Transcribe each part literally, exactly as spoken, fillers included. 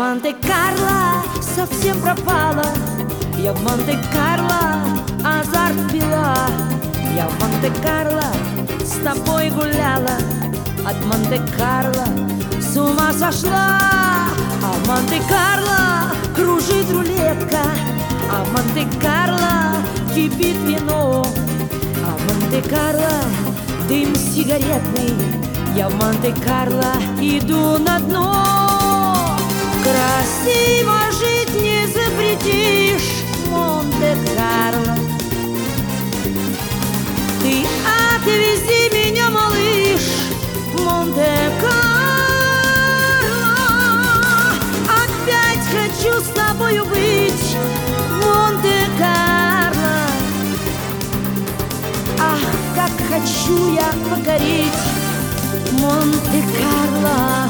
Монте-Карло совсем пропала, я в Монте-Карло азарт пила. Я в Монте-Карло с тобой гуляла, от Монте-Карло с ума сошла. А в Монте-Карло кружит рулетка, а в Монте-Карло кипит вино, а в Монте-Карло дым сигаретный. Я в Монте-Карло иду на дно. Красиво жить не запретишь, Монте-Карло. Ты отвези меня, малыш, Монте-Карло. Опять хочу с тобою быть, Монте-Карло. Ах, как хочу я покорить Монте-Карло.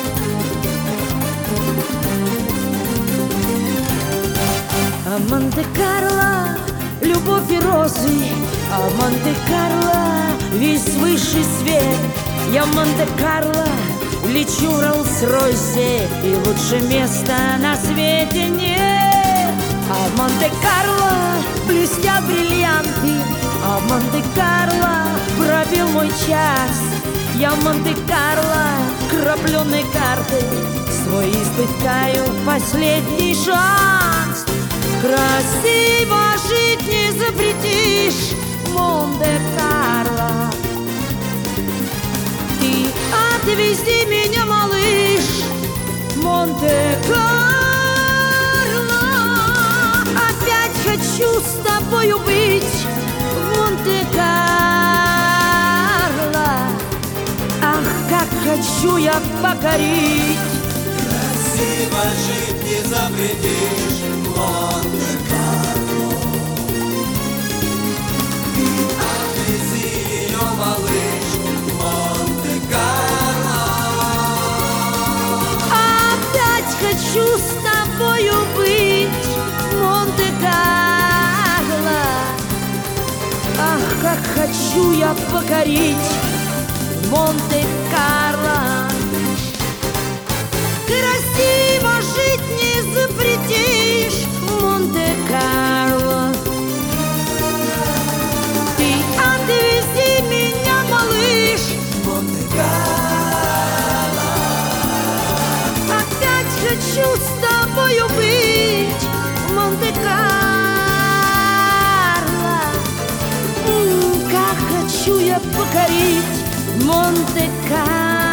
А Монте-Карло любовь и розы, а в Монте-Карло весь высший свет. Я в Монте-Карло лечу в Роллс-Ройсе, и лучше места на свете нет. А в Монте-Карло блестят бриллианты, а в Монте-Карло пробил мой час. Я в Монте-Карло крапленой картой свой испытаю последний шанс. Красиво жить не запретишь, Монте-Карло. Ты отвези меня, малыш, Монте-Карло. Опять хочу с тобою быть, Монте-Карло. Ах, как хочу я покорить. Красиво жить не запретишь, Монте-Карло. Ты отвези ее, малыш, Монте-Карло. Опять хочу с тобою быть, Монте-Карло. Ах, как хочу я покорить Монте-Карло. Красиво жить не запретишь, Монте-Карло. Ты отвези меня, малыш, Монте-Карло. опять хочу с тобою быть, Монте-Карло. М, Как хочу я покорить Монте-Карло.